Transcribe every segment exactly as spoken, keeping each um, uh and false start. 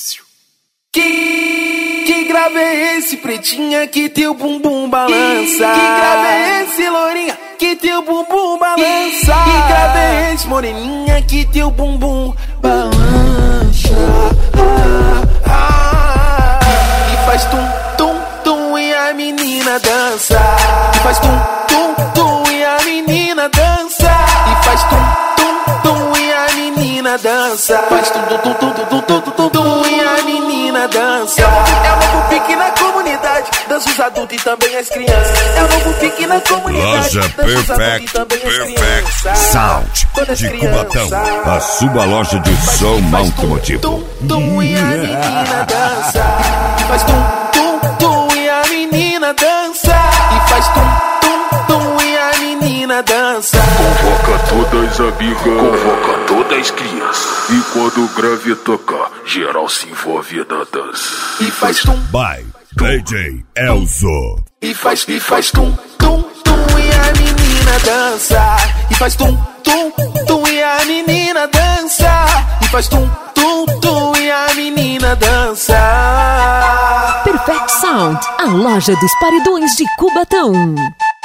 Que, que grave é esse, pretinha, que teu bumbum balança? Que, que grave é esse, lourinha, que teu bumbum balança? Que grave é esse, moreninha, que teu bumbum balança? Ah, ah, ah. E faz tum, tum, tum e a menina dança. E faz tum, tum, tum e a menina dança. E faz tum, tum, tum e a menina dança. Faz tum, tum, tum, tum, tum, tum, tum, tum e a menina dança. É o novo pique na comunidade, dança os adultos e também as crianças. É o novo pique na comunidade, loja Perfect, Perfect Sound de Cubatão, a sua loja de som automotivo. Tum, tum e a menina dança. E faz tum, tum, tum e a menina dança. E faz tum, tum, tum e a menina dança. Convoca todas as amigas, convoca todas as crianças. E quando o grave tocar, geral se envolve na dança. E faz tum, by D J Elzo. E faz, e faz tum, tum, tum e a menina dança. E faz tum, tum, tum e a menina dança. E faz tum, tum, tum e a menina dança. Perfect Sound, a loja dos paredões de Cubatão.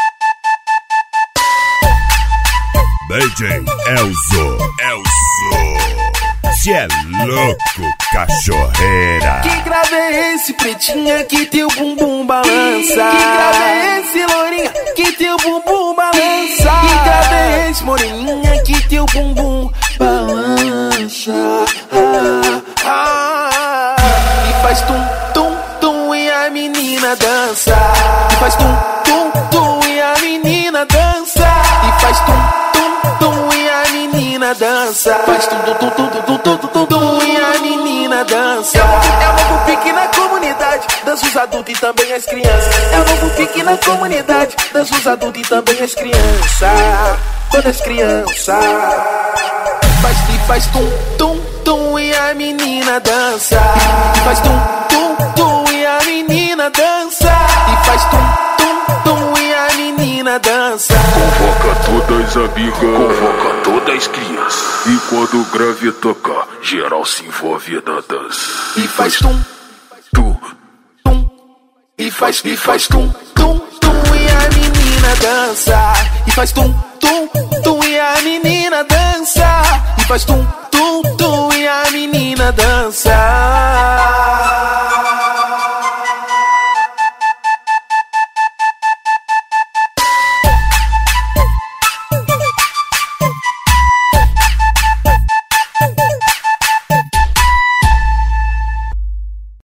D J Elzo, Elzo. Cê é louco, cachorreira. Que grave é esse, pretinha, que teu bumbum balança? Que grave é esse, lourinha, que teu bumbum balança? Que grave é esse, moreninha, que teu bumbum balança? Ah, ah, ah. E faz tum, tum, tum e a menina dança. E faz tum, tum, tum e a menina dança. E faz tum, tum, tum e a menina dança. Faz tum, tum, tum, tum, tum, tum, tum, tum e a menina dança. É o novo pique na comunidade, dança os adultos e também as crianças. É o novo pique na comunidade, dança os adultos e também as crianças. Todas as crianças. Faz e faz tum, tum, tum e a menina dança. E faz tum, tum, tum e a menina dança. E faz tum, tum, tum e a menina dança. Convoca todas as amigas, convoca todas as crianças. E quando o grave tocar, geral se envolve na dança. E faz tum, tum, tum. E faz, e faz tum, tum, tum e a menina dança. E faz tum, tum, tum e a menina dança. E faz tum, tum, tum e a menina dança.